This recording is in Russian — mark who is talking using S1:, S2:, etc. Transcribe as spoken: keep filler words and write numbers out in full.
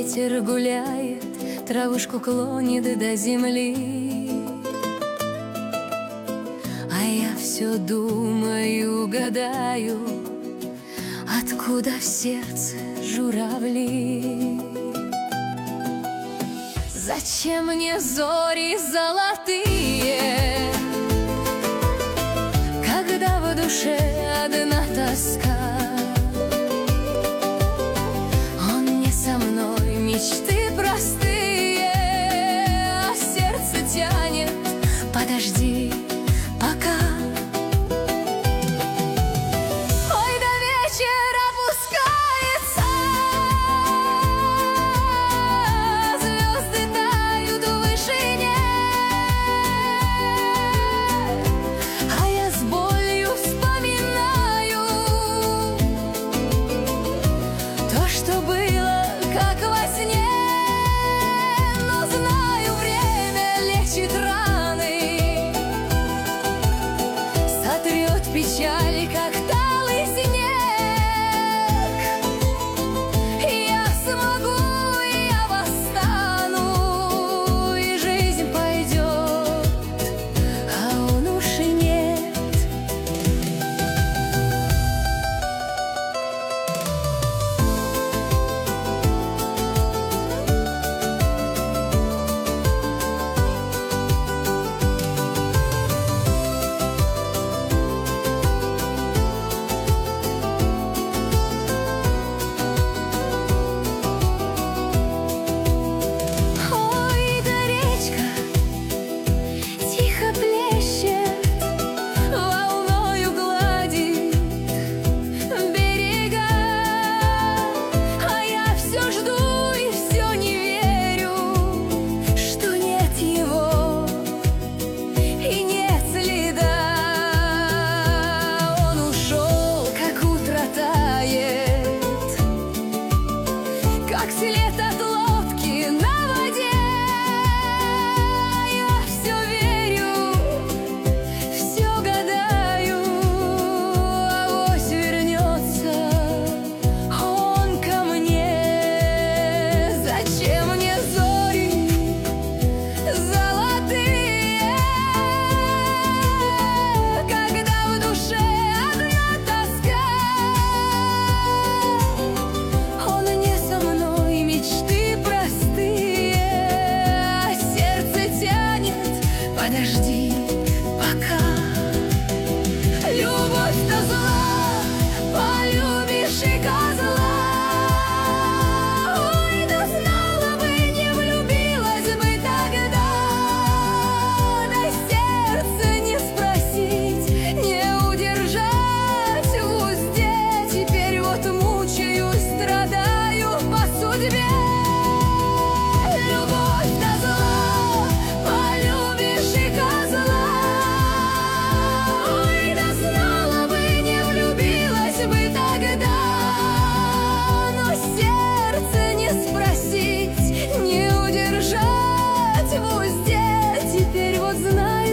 S1: ветер гуляет, травушку клонит до земли. А я все думаю, гадаю, откуда в сердце журавли. Зачем мне зори золотые, когда в душе одна тоска? Он не со мной, мечты простые, а сердце тянет, подожди пока. Ой, до вечера опускается, звезды тают в вышине, а я с болью вспоминаю то, что было как во сне. Но знаю, время лечит раны, сотрет печаль, как талый снег. И я смогу, и я восстану, и жизнь пойдет, а он уж и нет. Ой, да речка тихо плещет, волною гладит берега, а я все жду и все не верю, что нет его и нет следа. Он ушел, как утро тает, как след от лодки на воде. Я все верю, все гадаю, авось вернется он ко мне. Зачем мне зори золотые, когда в душе одна тоска? Он не со мной, мечты простые, а сердце тянет, подожди пока. Любовь-то зла, полюбишь и козла. Ой, да знала бы, не влюбилась бы тогда. Да сердце не спросить, не удержать в узде. Теперь вот мучаюсь, страдаю по судьбе. Любовь-то зла, полюбишь и козла. Ой, да знала бы, не влюбилась бы тогда. Но сердце не спросить, не удержать в узде. Теперь вот знаю,